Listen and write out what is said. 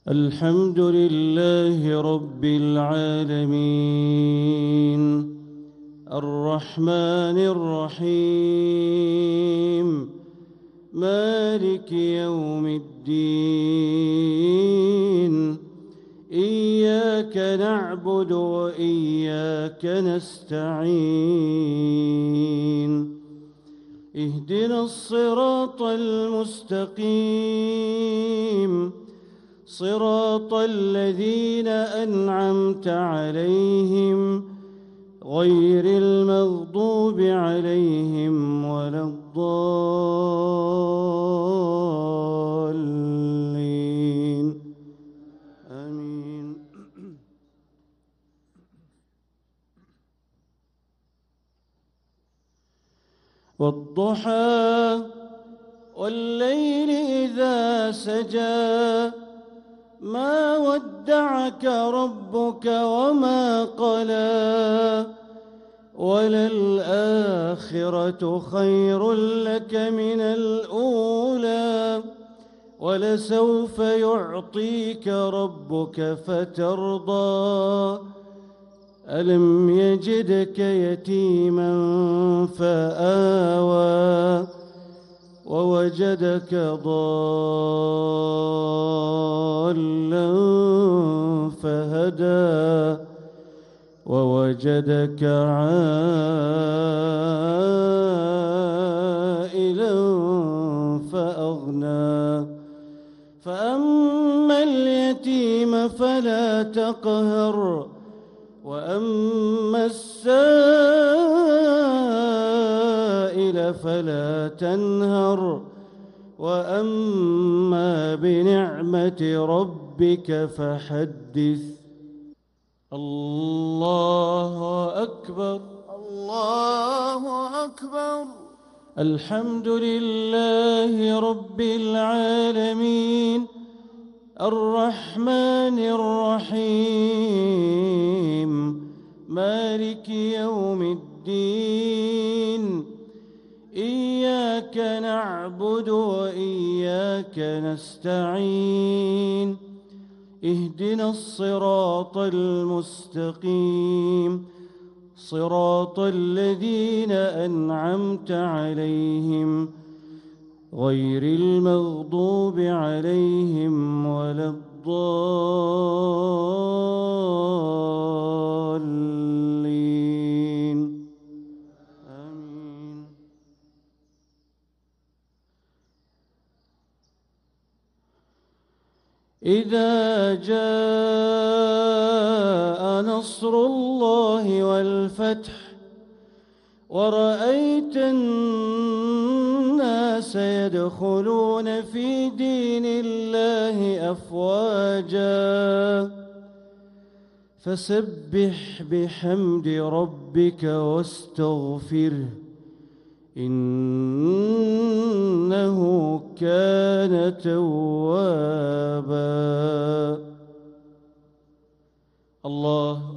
الحمد لله رب العالمين الرحمن الرحيم مالك يوم الدين إياك نعبد وإياك نستعين اهدنا الصراط المستقيم صراط الذين أنعمت عليهم غير المغضوب عليهم ولا الضالين آمين. والضحى والليل إذا سجى ما ودعك ربك وما قلى وللآخرة خير لك من الأولى ولسوف يعطيك ربك فترضى ألم يجدك يتيما فآوى ووجدك ضالا فهدى ووجدك عائلا فأغنى فأما اليتيم فلا تقهر وأما السائل فلا تنهر وأما بنعمة ربك فحدث. الله أكبر. الله أكبر. الحمد لله رب العالمين الرحمن الرحيم مالك يوم الدين إياك نعبد وإياك نستعين اهدنا الصراط المستقيم صراط الذين أنعمت عليهم غير المغضوب عليهم ولا الضالين آمين. إذا جاء نصر الله والفتح ورأيت الناس يدخلون في دين الله أفواجا فسبح بحمد ربك واستغفره إنه كان توابا. الله